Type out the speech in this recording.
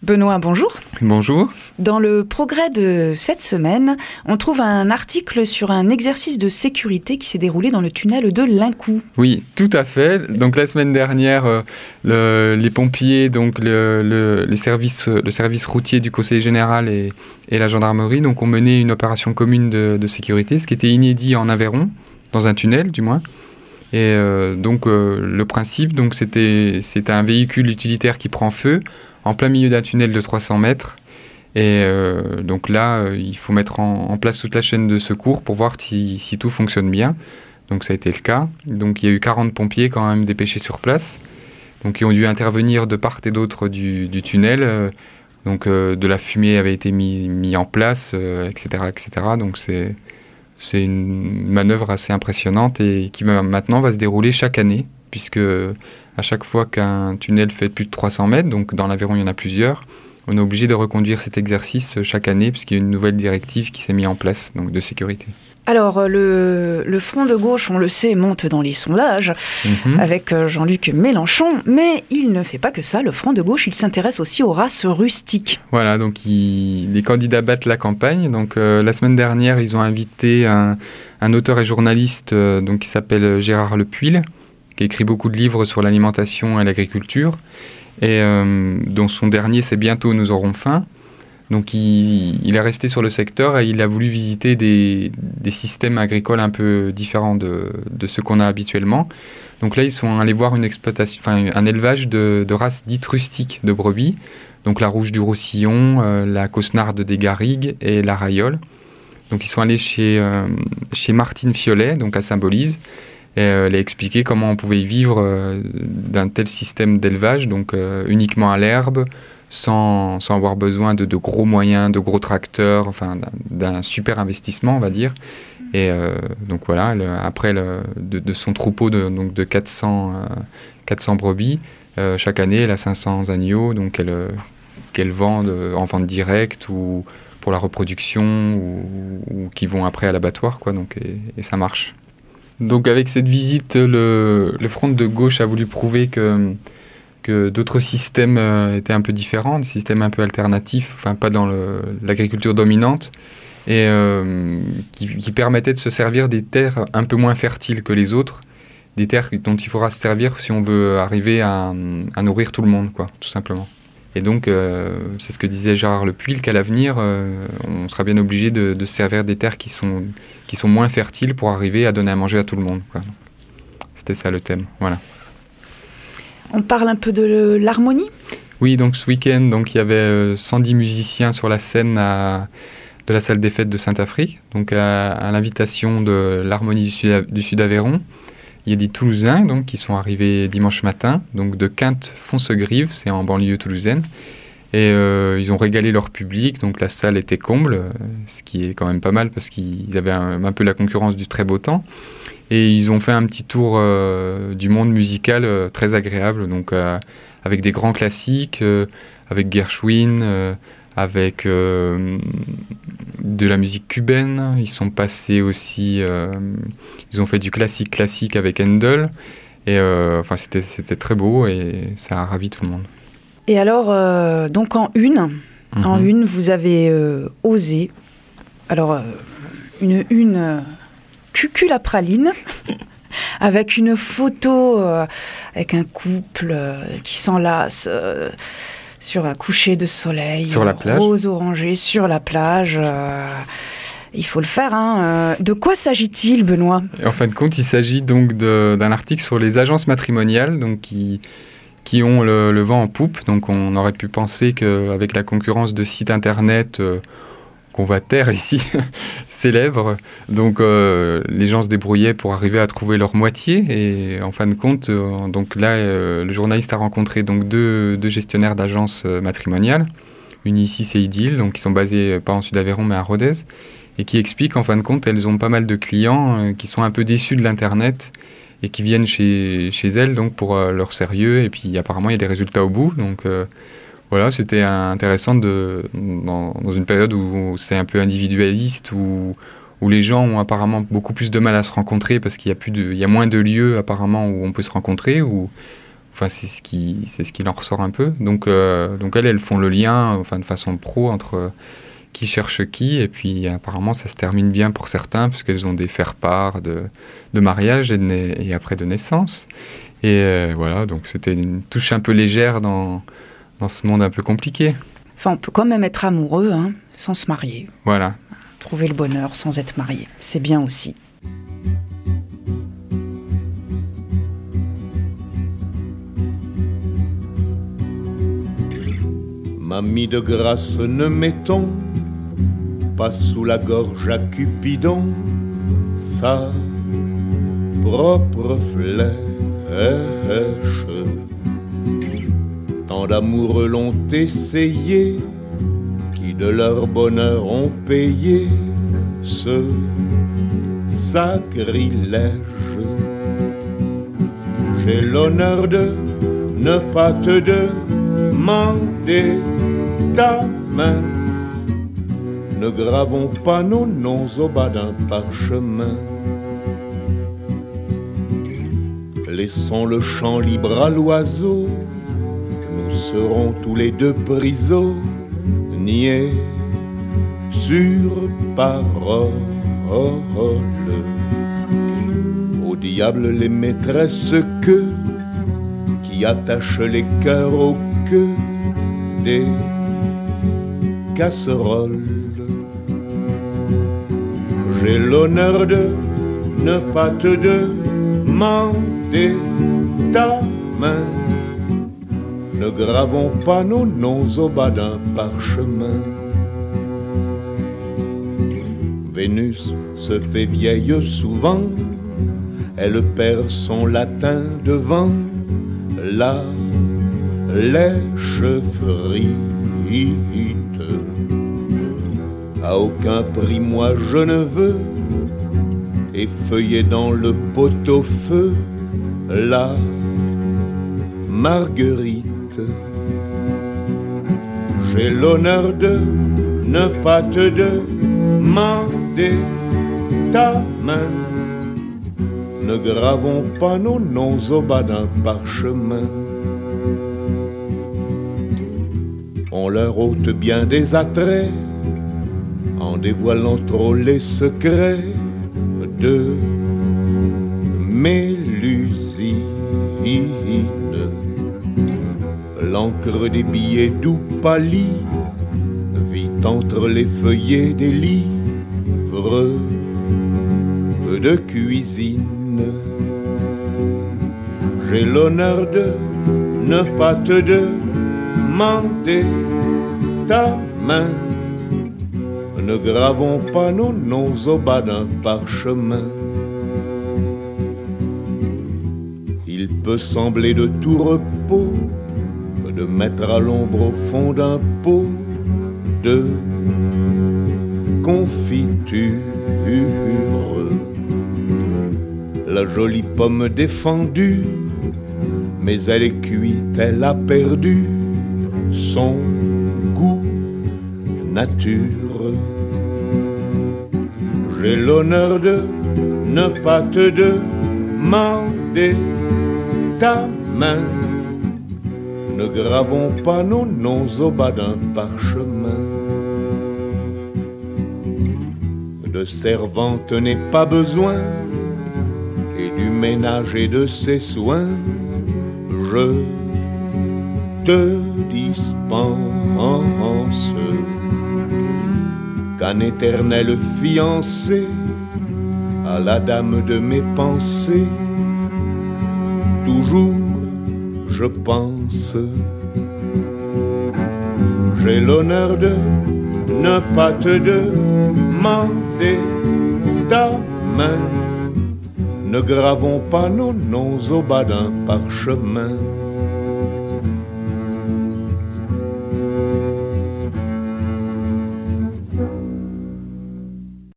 Benoît, bonjour. Bonjour. Dans le progrès de cette semaine, on trouve un article sur un exercice de sécurité qui s'est déroulé dans le tunnel de Lincou. Oui, tout à fait. Donc la semaine dernière, les pompiers, donc le service routier du Conseil général et la gendarmerie donc, ont mené une opération commune de sécurité, ce qui était inédit en Aveyron, dans un tunnel du moins. Et le principe, donc, c'était un véhicule utilitaire qui prend feu en plein milieu d'un tunnel de 300 mètres. Et donc là, il faut mettre en place toute la chaîne de secours pour voir si tout fonctionne bien. Donc ça a été le cas. Donc il y a eu 40 pompiers quand même dépêchés sur place. Donc ils ont dû intervenir de part et d'autre du tunnel. De la fumée avait été mis en place, etc., etc. Donc c'est une manœuvre assez impressionnante et qui maintenant va se dérouler chaque année, puisque à chaque fois qu'un tunnel fait plus de 300 mètres, donc dans l'Aveyron il y en a plusieurs, on est obligé de reconduire cet exercice chaque année, puisqu'il y a une nouvelle directive qui s'est mise en place donc de sécurité. Alors, le Front de gauche, on le sait, monte dans les sondages avec Jean-Luc Mélenchon, mais il ne fait pas que ça. Le Front de gauche, il s'intéresse aussi aux races rustiques. Voilà, donc les candidats battent la campagne. Donc, la semaine dernière, ils ont invité un auteur et journaliste qui s'appelle Gérard Lepuil, qui a écrit beaucoup de livres sur l'alimentation et l'agriculture, et dont son dernier, c'est Bientôt nous aurons faim. Donc il est resté sur le secteur et il a voulu visiter des systèmes agricoles un peu différents de ceux qu'on a habituellement. Donc là, ils sont allés voir un élevage de races dites rustiques de brebis. Donc la rouge du Roussillon, la cosnarde des Garrigues et la Rayole. Donc ils sont allés chez Martine Fiolet, donc à Symbolise, et elle a expliqué comment on pouvait vivre d'un tel système d'élevage, donc uniquement à l'herbe, sans avoir besoin de gros moyens, de gros tracteurs, enfin d'un super investissement, on va dire. Et donc voilà, après de son troupeau de 400 brebis, chaque année, elle a 500 agneaux, donc qu'elle vend en vente directe ou pour la reproduction ou qui vont après à l'abattoir, quoi. Donc, et ça marche. Donc avec cette visite, le Front de gauche a voulu prouver que d'autres systèmes étaient un peu différents, des systèmes un peu alternatifs, enfin pas dans l'agriculture dominante, et qui permettaient de se servir des terres un peu moins fertiles que les autres, des terres dont il faudra se servir si on veut arriver à nourrir tout le monde, quoi, tout simplement. Et donc, c'est ce que disait Gérard Lepuil, qu'à l'avenir, on sera bien obligé de se servir des terres qui sont moins fertiles pour arriver à donner à manger à tout le monde, quoi. C'était ça le thème, voilà. On parle un peu de l'harmonie ? Oui, donc ce week-end, il y avait 110 musiciens sur la scène de la salle des fêtes de Saint-Afrique, donc à l'invitation de l'harmonie du Sud-Aveyron. Il y a des Toulousains qui sont arrivés dimanche matin, donc de Quinte-Fonsegrive, c'est en banlieue toulousaine. Et ils ont régalé leur public, donc la salle était comble, ce qui est quand même pas mal parce qu'ils avaient un peu la concurrence du très beau temps. Et ils ont fait un petit tour du monde musical très agréable, donc avec des grands classiques, avec Gershwin, avec de la musique cubaine. Ils sont passés aussi, ils ont fait du classique avec Handel. Et c'était très beau et ça a ravi tout le monde. Et alors, donc en une, vous avez osé, alors une cuculapraline, avec une photo avec un couple qui s'enlace sur un coucher de soleil, sur la plage, rose orangé, sur la plage. Il faut le faire, hein. De quoi s'agit-il, Benoît ? En fin de compte, il s'agit donc d'un article sur les agences matrimoniales, donc qui ont le vent en poupe. Donc on aurait pu penser qu'avec la concurrence de sites internet qu'on va taire ici, célèbres, donc les gens se débrouillaient pour arriver à trouver leur moitié. Et en fin de compte, le journaliste a rencontré donc deux gestionnaires d'agences matrimoniales. Une ici, c'est Idylle, donc qui sont basées pas en Sud-Aveyron mais à Rodez, et qui expliquent en fin de compte, elles ont pas mal de clients qui sont un peu déçus de l'Internet et qui viennent chez elles donc pour leur sérieux. Et puis apparemment, il y a des résultats au bout. Donc voilà, c'était intéressant dans une période où c'est un peu individualiste, où les gens ont apparemment beaucoup plus de mal à se rencontrer parce qu'il y a moins de lieux apparemment où on peut se rencontrer, où Enfin, c'est ce qu'il en ressort un peu. Donc elles font le lien, enfin de façon pro, entre qui cherche qui, et puis apparemment ça se termine bien pour certains, puisqu'elles ont des faire-part de mariage et après de naissance. Et voilà, donc c'était une touche un peu légère dans ce monde un peu compliqué. Enfin, on peut quand même être amoureux, sans se marier. Voilà. Trouver le bonheur sans être marié, c'est bien aussi. Mamie de grâce, ne mettons pas sous la gorge à Cupidon sa propre flèche. Tant d'amoureux l'ont essayé, qui de leur bonheur ont payé ce sacrilège. J'ai l'honneur de ne pas te demander ta main. Ne gravons pas nos noms au bas d'un parchemin. Laissons le champ libre à l'oiseau, nous serons tous les deux prisonniers sur parole. Au diable les maîtresses que qui attachent les cœurs aux queues des casseroles. J'ai l'honneur de ne pas te demander ta main. Ne gravons pas nos noms au bas d'un parchemin. Vénus se fait vieille souvent, elle perd son latin devant la lèche-frite. À aucun prix moi je ne veux effeuiller dans le pot-au-feu la marguerite. J'ai l'honneur de ne pas te demander ta main. Ne gravons pas nos noms au bas d'un parchemin. On leur ôte bien des attraits en dévoilant trop les secrets de Mélusine. L'encre des billets doux pâlit vit entre les feuillets des livres de cuisine. J'ai l'honneur de ne pas te demander ta main. Ne gravons pas nos noms au bas d'un parchemin. Il peut sembler de tout repos de mettre à l'ombre au fond d'un pot de confiture la jolie pomme défendue, mais elle est cuite, elle a perdu son goût nature. J'ai l'honneur de ne pas te demander ta main. Ne gravons pas nos noms au bas d'un parchemin. De servante n'est pas besoin, et du ménage et de ses soins, je te dispense. Qu'un éternel fiancé à la dame de mes pensées, toujours je pense. J'ai l'honneur de ne pas te demander ta main. Ne gravons pas nos noms au bas d'un parchemin.